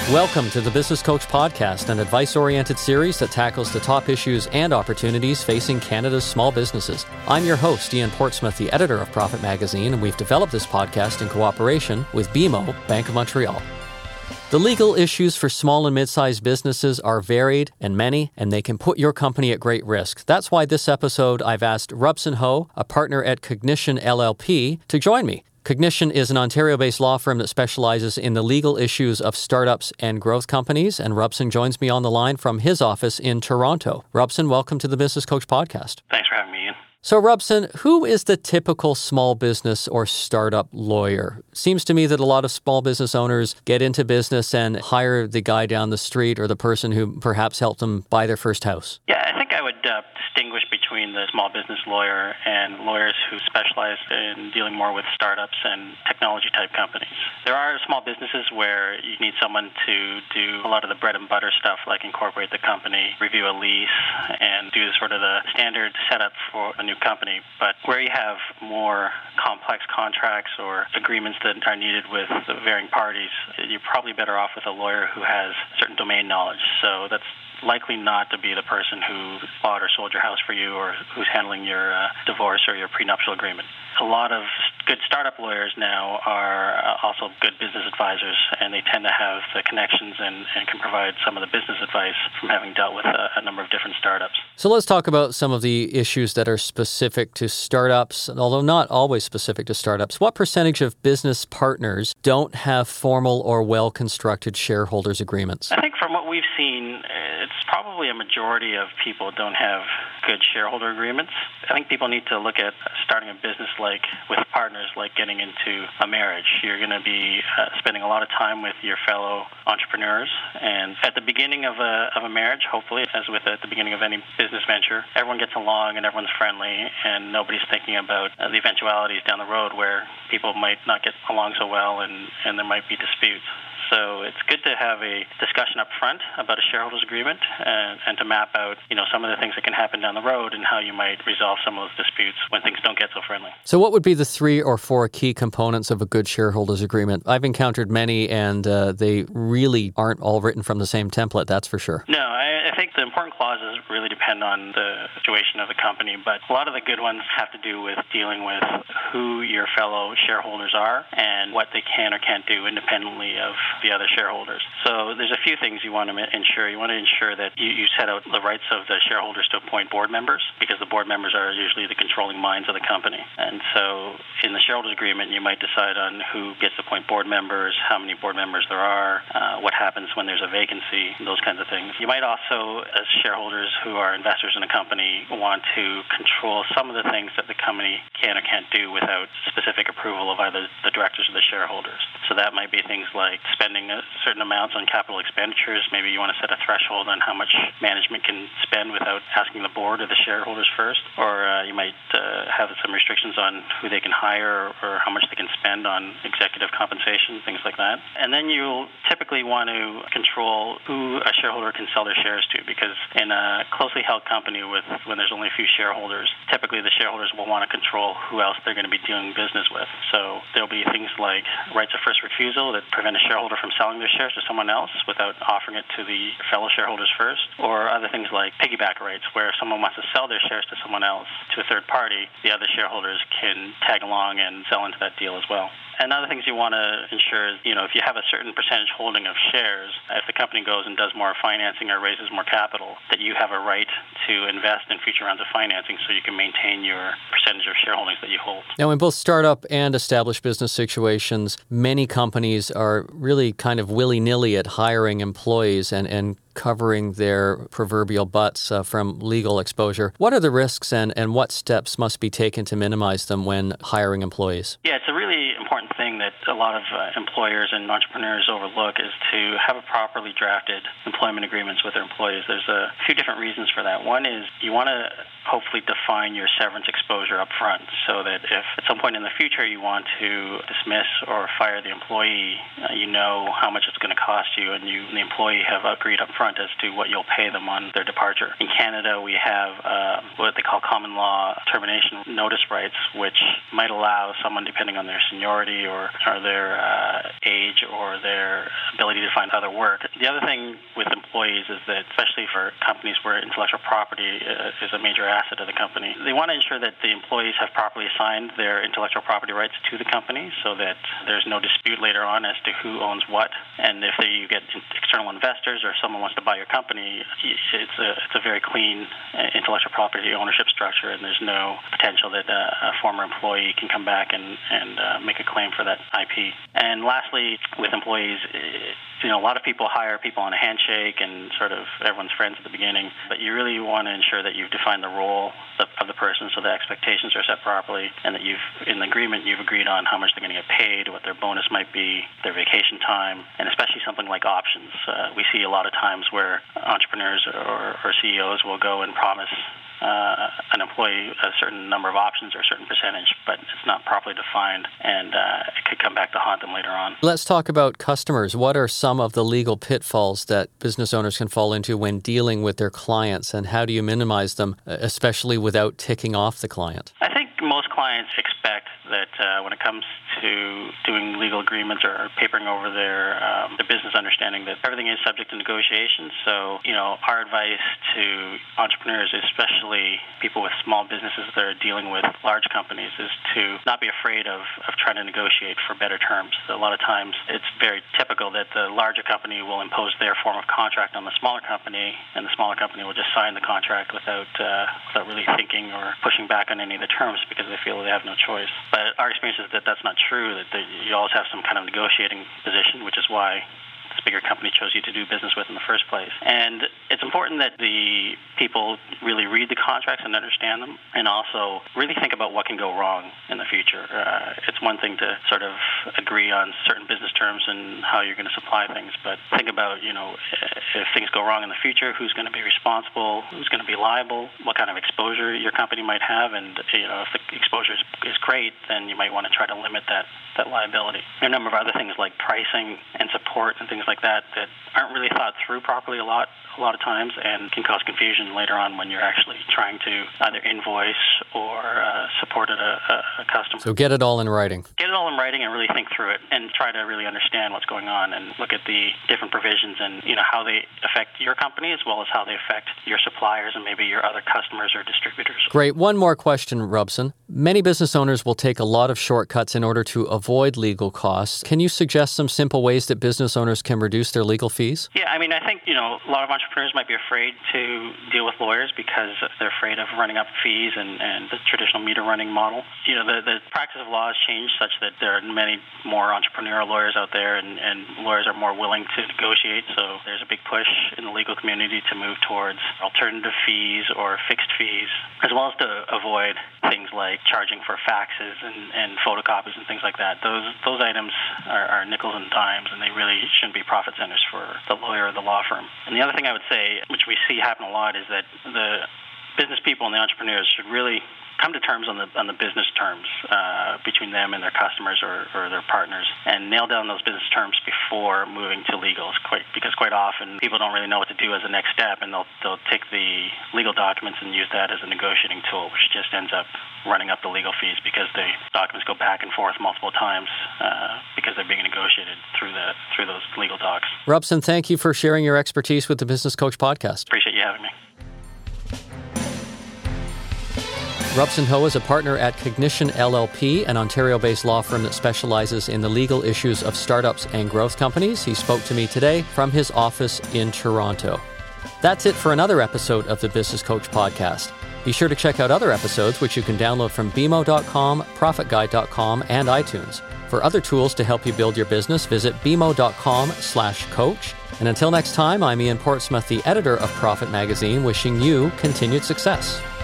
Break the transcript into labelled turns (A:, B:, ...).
A: Welcome to the Business Coach Podcast, an advice-oriented series that tackles the top issues and opportunities facing Canada's small businesses. I'm your host, Ian Portsmouth, the editor of Profit Magazine, and we've developed this podcast in cooperation with BMO, Bank of Montreal. The legal issues for small and mid-sized businesses are varied and many, and they can put your company at great risk. That's why this episode I've asked Robson Ho, a partner at Cognition LLP, to join me. Cognition is an Ontario-based law firm that specializes in the legal issues of startups and growth companies, and Robson joins me on the line from his office in Toronto. Robson, welcome to the Business Coach Podcast.
B: Thanks for having me, Ian.
A: So, Robson, who is the typical small business or startup lawyer? Seems to me that a lot of small business owners get into business and hire the guy down the street or the person who perhaps helped them buy their first house.
B: Yeah, I think I would distinguish between the small business lawyer and lawyers who specialize in dealing more with startups and technology-type companies. There are small businesses where you need someone to do a lot of the bread and butter stuff, like incorporate the company, review a lease, and do sort of the standard setup for a new company. But where you have more complex contracts or agreements that are needed with the varying parties, you're probably better off with a lawyer who has certain domain knowledge. So that's likely not to be the person who bought or sold your house for you or who's handling your divorce or your prenuptial agreement. A lot of good startup lawyers now are also good business advisors, and they tend to have the connections and can provide some of the business advice from having dealt with a number of different startups.
A: So let's talk about some of the issues that are specific to startups, although not always specific to startups. What percentage of business partners don't have formal or well-constructed shareholders agreements?
B: I think from what we've seen, it's probably a majority of people don't have good shareholder agreements. I think people need to look at starting a business like with partners, like getting into a marriage. You're going to be spending a lot of time with your fellow entrepreneurs, and at the beginning of a marriage, hopefully, as with at the beginning of any business venture, everyone gets along and everyone's friendly, and nobody's thinking about the eventualities down the road where people might not get along so well and there might be disputes. So it's good to have a discussion up front about a shareholders agreement and to map out, some of the things that can happen down the road and how you might resolve some of those disputes when things don't get so friendly.
A: So what would be the 3 or 4 key components of a good shareholders agreement? I've encountered many, and they really aren't all written from the same template, that's for sure.
B: No, I think the important clauses really depend on the situation of the company, but a lot of the good ones have to do with dealing with who your fellow shareholders are and what they can or can't do independently of the other shareholders. So there's a few things you want to ensure. You want to ensure that you set out the rights of the shareholders to appoint board members, because the board members are usually the controlling minds of the company. And so in the shareholders agreement, you might decide on who gets to appoint board members, how many board members there are, what happens when there's a vacancy, those kinds of things. You might also, as shareholders who are investors in a company, want to control some of the things that the company can or can't do without specific approval of either the directors or the shareholders. So that might be things like spending certain amounts on capital expenditures. Maybe you want to set a threshold on how much management can spend without asking the board or the shareholders first. Or you might have some restrictions on who they can hire or how much they can spend on executive compensation, things like that. And then you'll typically want to control who a shareholder can sell their shares to, because in a closely held company when there's only a few shareholders, typically the shareholders will want to control who else they're going to be doing business with. So there'll be things like rights of first refusal that prevent a shareholder from selling their shares to someone else without offering it to the fellow shareholders first, or other things like piggyback rights, where if someone wants to sell their shares to someone else, to a third party, the other shareholders can tag along and sell into that deal as well. And other things you want to ensure is, if you have a certain percentage holding of shares, if the company goes and does more financing or raises more capital, that you have a right to invest in future rounds of financing so you can maintain your percentage of shareholdings that you hold.
A: Now, in both startup and established business situations, many companies are really kind of willy-nilly at hiring employees and covering their proverbial butts from legal exposure. What are the risks and what steps must be taken to minimize them when hiring employees?
B: Yeah, it's a really important thing that a lot of employers and entrepreneurs overlook, is to have a properly drafted employment agreements with their employees. There's a few different reasons for that. One is you want to hopefully define your severance exposure up front, so that if at some point in the future you want to dismiss or fire the employee, you know how much it's going to cost you, and the employee have agreed up front upfront as to what you'll pay them on their departure. In Canada, we have what they call common law termination notice rights, which might allow someone, depending on their seniority or their age or their ability to find other work. The other thing with employees is that, especially for companies where intellectual property is a major asset of the company, they want to ensure that the employees have properly assigned their intellectual property rights to the company so that there's no dispute later on as to who owns what. And if you get external investors or someone wants to buy your company, it's a very clean intellectual property ownership structure, and there's no potential that a former employee can come back and make a claim for that IP. And lastly, with employees, a lot of people hire people on a handshake and sort of everyone's friends at the beginning, but you really want to ensure that you've defined the role of the person so the expectations are set properly, and that in the agreement you've agreed on how much they're going to get paid, what their bonus might be, their vacation time, and especially something like options. We see a lot of times where entrepreneurs or CEOs will go and promise an employee a certain number of options or a certain percentage, but it's not properly defined, and it could come back to haunt them later on.
A: Let's talk about customers. What are some of the legal pitfalls that business owners can fall into when dealing with their clients, and how do you minimize them, especially without ticking off the client?
B: I think most clients expect that when it comes to doing legal agreements or papering over their business understanding, that everything is subject to negotiation. So, our advice to entrepreneurs, especially people with small businesses that are dealing with large companies, is to not be afraid of trying to negotiate for better terms. A lot of times it's very typical that the larger company will impose their form of contract on the smaller company, and the smaller company will just sign the contract without really thinking or pushing back on any of the terms because they feel they have no choice. But our experience is that that's not true, that you always have some kind of negotiating position, which is why this bigger company chose you to do business with in the first place. And it's important that the people really read the contracts and understand them, and also really think about what can go wrong in the future. It's one thing to sort of agree on certain business terms and how you're going to supply things, but think about, if things go wrong in the future, who's going to be responsible, who's going to be liable, what kind of exposure your company might have, and if the exposure is great, then you might want to try to limit that liability. There are a number of other things like pricing and support and things like that aren't really thought through properly a lot of times, and can cause confusion later on when you're actually trying to either invoice or support a customer.
A: So get it all in writing.
B: Get it all in writing and really think through it and try to really understand what's going on and look at the different provisions and how they affect your company as well as how they affect your suppliers and maybe your other customers or distributors.
A: Great. One more question, Robson. Many business owners will take a lot of shortcuts in order to avoid legal costs. Can you suggest some simple ways that business owners can reduce their legal fees?
B: Yeah, I think a lot of entrepreneurs might be afraid to deal with lawyers because they're afraid of running up fees and the traditional meter running model. The practice of law has changed such that there are many more entrepreneurial lawyers out there, and lawyers are more willing to negotiate. So there's a big push in the legal community to move towards alternative fees or fixed fees, as well as to avoid things like charging for faxes and photocopies and things like that. Those items are nickels and dimes, and they really shouldn't be profit centers for the lawyer or the law firm. And the other thing I would say, which we see happen a lot, is that the business people and the entrepreneurs should really come to terms on the business terms between them and their customers or their partners, and nail down those business terms before moving to legal. Because quite often people don't really know what to do as a next step, and they'll take the legal documents and use that as a negotiating tool, which just ends up running up the legal fees because the documents go back and forth multiple times because they're being negotiated through those legal docs.
A: Robson, thank you for sharing your expertise with the Business Coach podcast.
B: Appreciate you having me.
A: Robson Ho is a partner at Cognition LLP, an Ontario-based law firm that specializes in the legal issues of startups and growth companies. He spoke to me today from his office in Toronto. That's it for another episode of the Business Coach podcast. Be sure to check out other episodes, which you can download from bmo.com, profitguide.com, and iTunes. For other tools to help you build your business, visit bmo.com/coach. And until next time, I'm Ian Portsmouth, the editor of Profit Magazine, wishing you continued success.